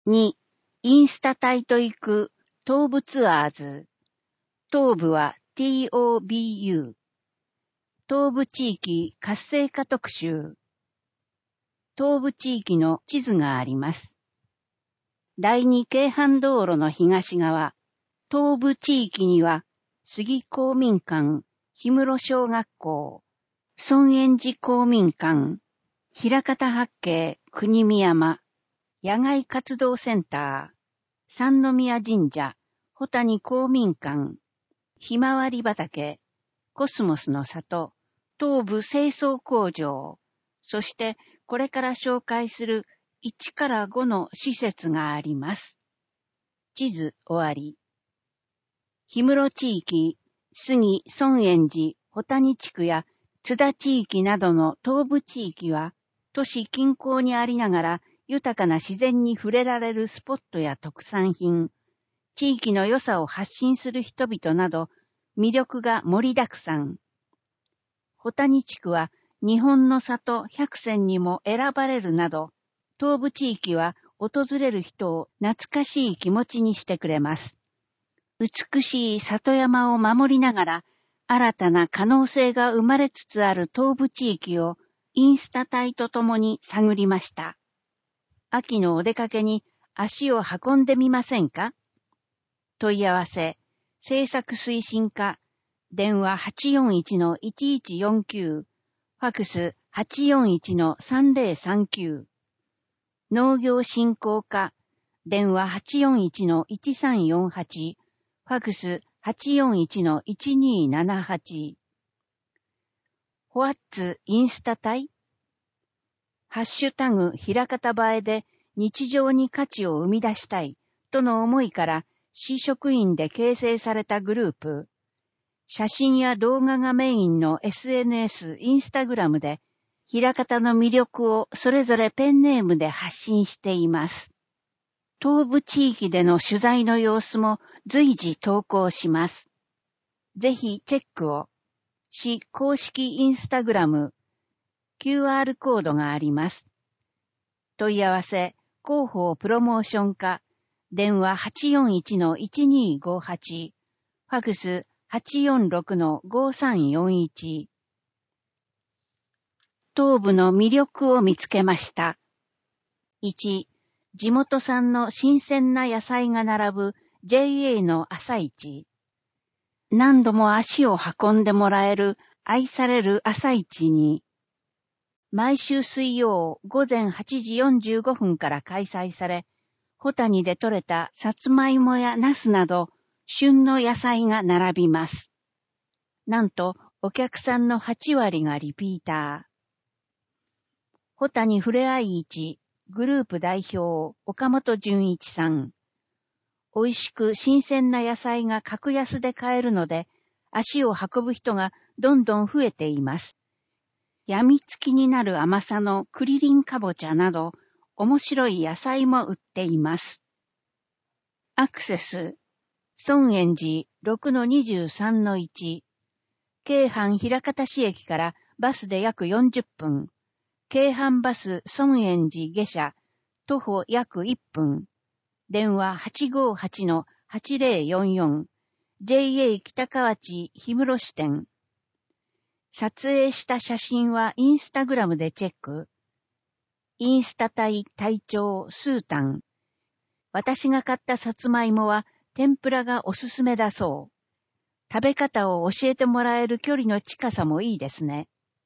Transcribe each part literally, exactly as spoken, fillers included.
に、インスタ隊と行く東部ツアーズ。東部は トブ。東部地域活性化特集。東部地域の地図があります。第二京阪道路の東側、東部地域には、杉公民館、氷室小学校、尊円寺公民館、枚方八景国見山、野外活動センター、三宮神社、保谷公民館、ひまわり畑、コスモスの里、東部清掃工場、そしてこれから紹介するいちからごの施設があります。地図終わり。氷室地域、杉尊円寺、保谷地区や津田地域などの東部地域は、都市近郊にありながら豊かな自然に触れられるスポットや特産品、地域の良さを発信する人々など、魅力が盛りだくさん。保谷地区は日本の里百選にも選ばれるなど、東部地域は訪れる人を懐かしい気持ちにしてくれます。美しい里山を守りながら、新たな可能性が生まれつつある東部地域をインスタ隊とともに探りました。秋のお出かけに足を運んでみませんか？問い合わせ、政策推進課、電話 はちよんいちのいちいちよんきゅう、ファクス はちよんいちのさんぜろさんきゅう、農業振興課、電話 はちよんいちのいちさんよんはち、ファクス はちよんいちのいちにーななはち。ホワッツインスタ隊？ハッシュタグひらかた映えで日常に価値を生み出したいとの思いから市職員で形成されたグループ。写真や動画がメインの エスエヌエス、インスタグラムでひらかたの魅力をそれぞれペンネームで発信しています。東部地域での取材の様子も随時投稿します。ぜひチェックを。市公式インスタグラム、キューアール コードがあります。問い合わせ、広報プロモーション課、電話 はちよんいちのいちにーごはち、ファクス はちよんろくのごさんよんいち。東部の魅力を見つけました。いち、地元産の新鮮な野菜が並ぶ ジェイエー の朝市。何度も足を運んでもらえる愛される朝市に、毎週水曜午前はちじよんじゅうごふんから開催され、保谷で採れたさつまいもやナスなど、旬の野菜が並びます。なんと、お客さんのはちわりがリピーター。保谷ふれあい市グループ代表岡本純一さん。美味しく新鮮な野菜が格安で買えるので、足を運ぶ人がどんどん増えています。やみつきになる甘さのクリリンかぼちゃなど、面白い野菜も売っています。アクセス、尊円寺 ろくのにじゅうさんのいち、京阪枚方市駅からバスで約よんじゅっぷん、京阪バス尊円寺下車、徒歩約いっぷん、電話 はちごはちのはちぜろよんよん、ジェイエー 北河内氷室支店。撮影した写真はインスタグラムでチェック。インスタ隊隊長スータン。私が買ったさつまいもは天ぷらがおすすめだそう。食べ方を教えてもらえる距離の近さもいいですね。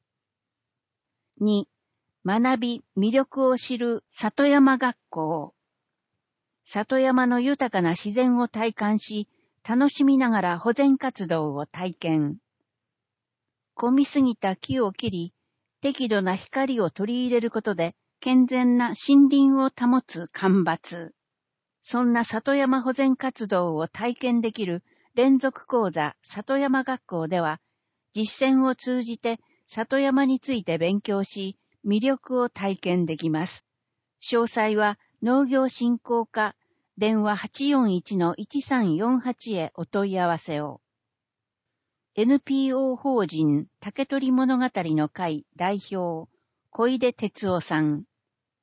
に、学び魅力を知る里山学校。里山の豊かな自然を体感し、楽しみながら保全活動を体験。混みすぎた木を切り、適度な光を取り入れることで、健全な森林を保つ間伐。そんな里山保全活動を体験できる連続講座里山学校では、実践を通じて里山について勉強し、魅力を体験できます。詳細は農業振興課、電話 はちよんいちのいちさんよんはち へお問い合わせを。エヌピーオー 法人竹取物語の会代表、小出哲夫さん。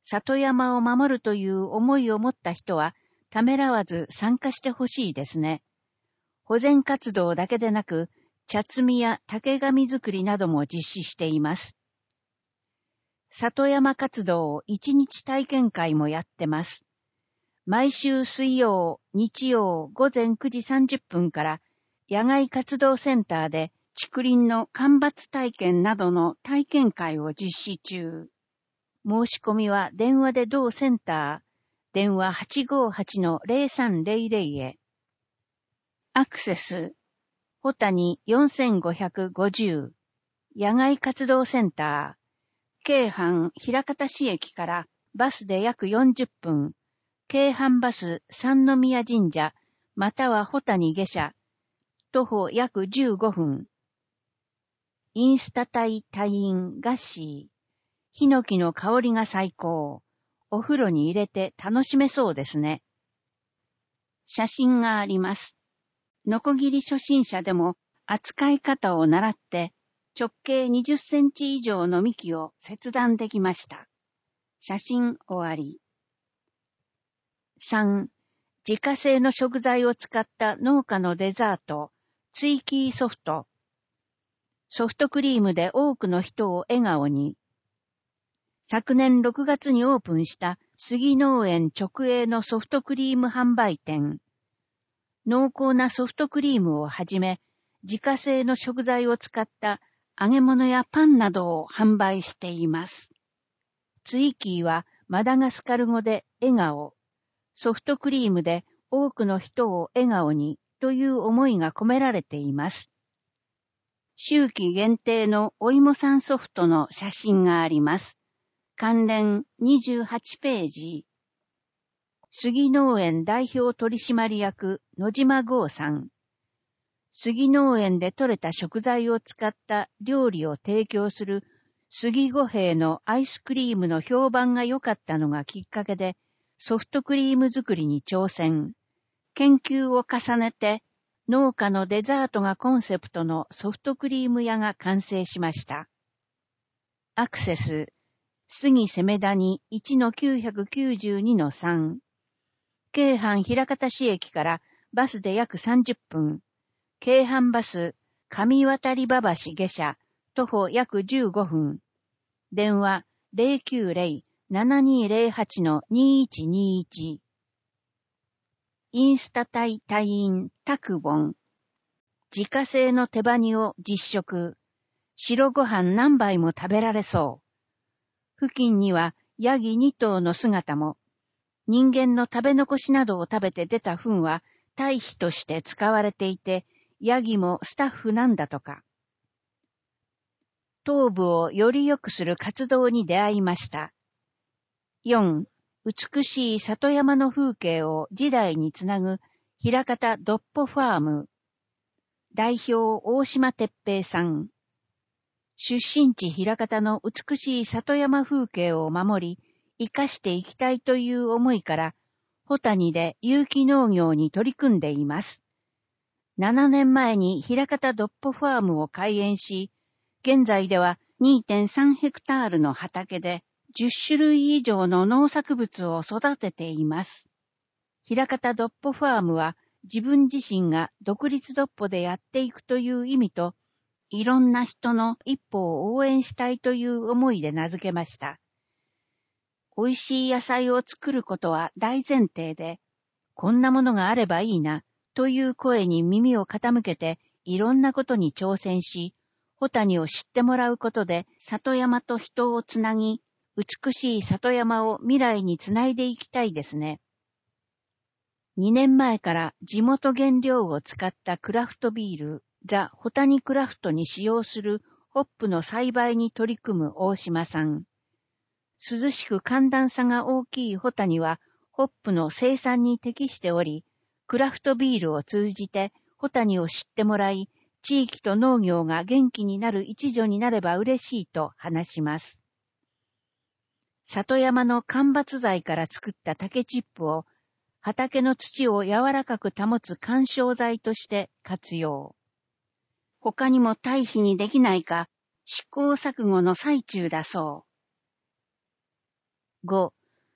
里山を守るという思いを持った人は、ためらわず参加してほしいですね。保全活動だけでなく、茶摘みや竹紙作りなども実施しています。里山活動一日体験会もやってます。毎週水曜、日曜午前くじさんじゅっぷんから野外活動センターで竹林の間伐体験などの体験会を実施中。申し込みは電話で同センター、電話 はちごはちのゼロさんゼロゼロ へ。アクセス、ホタニよんごごゼロ、野外活動センター、京阪枚方市駅からバスで約よんじゅっぷん、京阪バス三宮神社、またはホタニ下車、徒歩約じゅうごふん。インスタ隊隊員ガッシー、ヒノキの香りが最高。お風呂に入れて楽しめそうですね。写真があります。ノコギリ初心者でも扱い方を習って直径にじゅっセンチ以上の幹を切断できました。写真終わり。さん. 自家製の食材を使った農家のデザート、ツイキーソフト。ソフトクリームで多くの人を笑顔に。昨年ろくがつにオープンした杉農園直営のソフトクリーム販売店。濃厚なソフトクリームをはじめ、自家製の食材を使った揚げ物やパンなどを販売しています。ツイキーはマダガスカル語で笑顔、ソフトクリームで多くの人を笑顔にという思いが込められています。秋季限定のお芋さんソフトの写真があります。関連にじゅうはちページ。杉農園代表取締役野島剛さん。杉農園で採れた食材を使った料理を提供する杉五平のアイスクリームの評判が良かったのがきっかけでソフトクリーム作りに挑戦。研究を重ねて農家のデザートがコンセプトのソフトクリーム屋が完成しました。アクセス、杉攻谷 いちのきゅうひゃくきゅうじゅうにのさん。京阪枚方市駅からバスで約さんじゅっぷん。京阪バス上渡馬橋下車、徒歩約じゅうごふん。電話 ゼロきゅうゼロ ななにゼロはちのにいちにいち。インスタ隊隊員タクボン。自家製の手羽煮を実食。白ご飯何杯も食べられそう。付近にはヤギに頭の姿も。人間の食べ残しなどを食べて出た糞は堆肥として使われていて、ヤギもスタッフなんだとか。頭部をより良くする活動に出会いました。よん. 美しい里山の風景を時代につなぐ枚方ドッポファーム。代表大島哲平さん。出身地枚方の美しい里山風景を守り、生かしていきたいという思いから、ホタニで有機農業に取り組んでいます。ななねんまえに枚方ドッポファームを開園し、現在では にてんさん ヘクタールの畑でじゅっしゅるい以上の農作物を育てています。枚方ドッポファームは自分自身が独立ドッポでやっていくという意味と、いろんな人の一歩を応援したいという思いで名付けました。美味しい野菜を作ることは大前提で、こんなものがあればいいなという声に耳を傾けていろんなことに挑戦し、ホタニを知ってもらうことで里山と人をつなぎ、美しい里山を未来につないでいきたいですね。にねんまえから地元原料を使ったクラフトビール、ザ・ホタニクラフトに使用するホップの栽培に取り組む大島さん。涼しく寒暖差が大きいホタニはホップの生産に適しており、クラフトビールを通じてホタニを知ってもらい、地域と農業が元気になる一助になれば嬉しいと話します。里山の間伐材から作った竹チップを畑の土を柔らかく保つ緩衝材として活用。他にも堆肥にできないか試行錯誤の最中だそう。ご.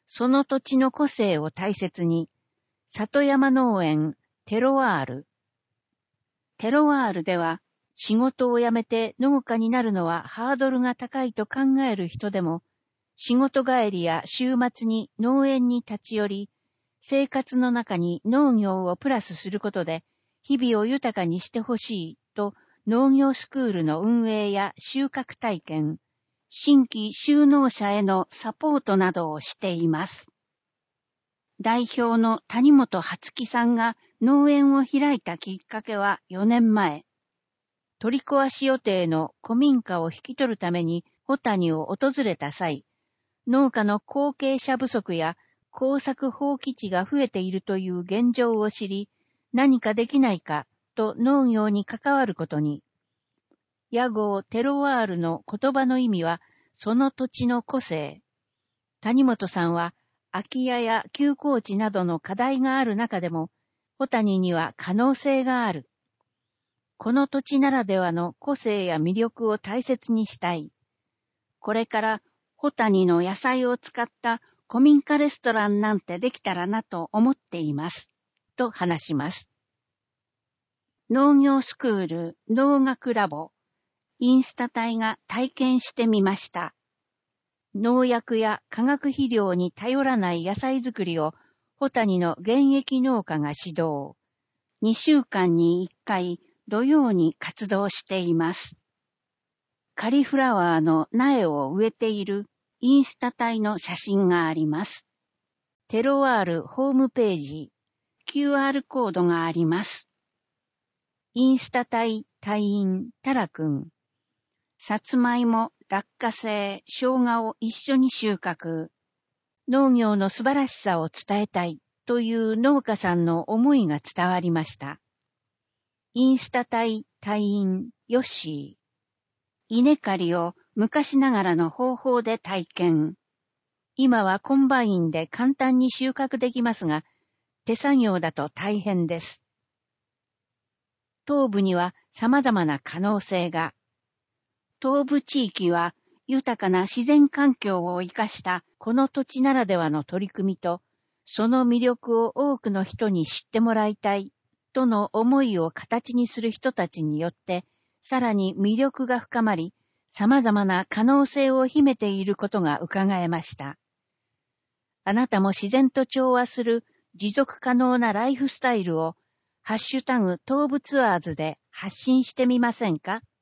その土地の個性を大切に、里山農園テロワール。テロワールでは、仕事を辞めて農家になるのはハードルが高いと考える人でも、仕事帰りや週末に農園に立ち寄り、生活の中に農業をプラスすることで、日々を豊かにしてほしいと、農業スクールの運営や収穫体験、新規就農者へのサポートなどをしています。代表の谷本初樹さんが農園を開いたきっかけはよねんまえ。取り壊し予定の古民家を引き取るために保谷を訪れた際、農家の後継者不足や耕作放棄地が増えているという現状を知り、何かできないかと農業に関わることに。屋号テロワールの言葉の意味は、その土地の個性。谷本さんは、空き家や休耕地などの課題がある中でも、保谷には可能性がある。この土地ならではの個性や魅力を大切にしたい。これから保谷の野菜を使った古民家レストランなんてできたらなと思っています。と話します。農業スクール農学ラボインスタ隊が体験してみました。農薬や化学肥料に頼らない野菜作りを保谷の現役農家が指導。にしゅうかんにいっかい土曜に活動しています。カリフラワーの苗を植えているインスタ隊の写真があります。テロワールホームページ、キューアール コードがあります。インスタ隊隊員タラくん。さつまいも、落花生、生姜を一緒に収穫。農業の素晴らしさを伝えたいという農家さんの思いが伝わりました。インスタ隊隊員ヨッシー。稲刈りを昔ながらの方法で体験。今はコンバインで簡単に収穫できますが、手作業だと大変です。東部には様々な可能性が。東部地域は豊かな自然環境を生かしたこの土地ならではの取り組みと、その魅力を多くの人に知ってもらいたいとの思いを形にする人たちによって、さらに魅力が深まり、様々な可能性を秘めていることが伺えました。あなたも自然と調和する持続可能なライフスタイルをハッシュタグ東部ツアーズで発信してみませんか？